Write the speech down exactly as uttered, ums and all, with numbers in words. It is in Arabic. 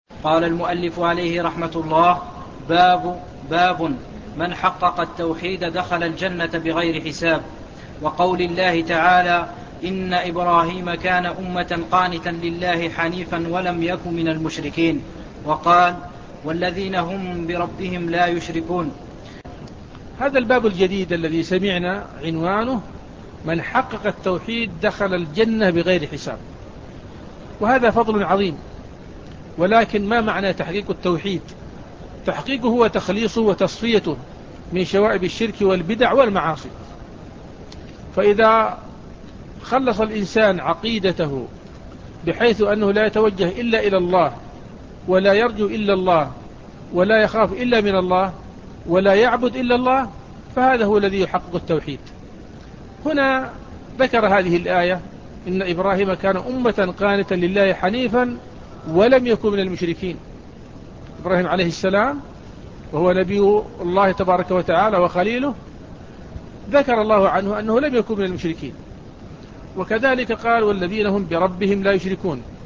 قال المؤلف عليه رحمة الله: باب باب من حقق التوحيد دخل الجنة بغير حساب. وقول الله تعالى: إن إبراهيم كان أمة قانتا لله حنيفا ولم يك من المشركين. وقال: والذين هم بربهم لا يشركون. هذا الباب الجديد الذي سمعنا عنوانه: من حقق التوحيد دخل الجنة بغير حساب. وهذا فضل عظيم، ولكن ما معنى تحقيق التوحيد؟ تحقيقه هو تخليصه وتصفيته من شوائب الشرك والبدع والمعاصي. فإذا خلص الإنسان عقيدته بحيث أنه لا يتوجه إلا إلى الله، ولا يرجو إلا الله، ولا يخاف إلا من الله، ولا يعبد إلا الله، فهذا هو الذي يحقق التوحيد. هنا ذكر هذه الآية: إن إبراهيم كان أمة قانتا لله حنيفا ولم يكن من المشركين. إبراهيم عليه السلام وهو نبي الله تبارك وتعالى وخليله، ذكر الله عنه أنه لم يكن من المشركين. وكذلك قال: والذين هم بربهم لا يشركون.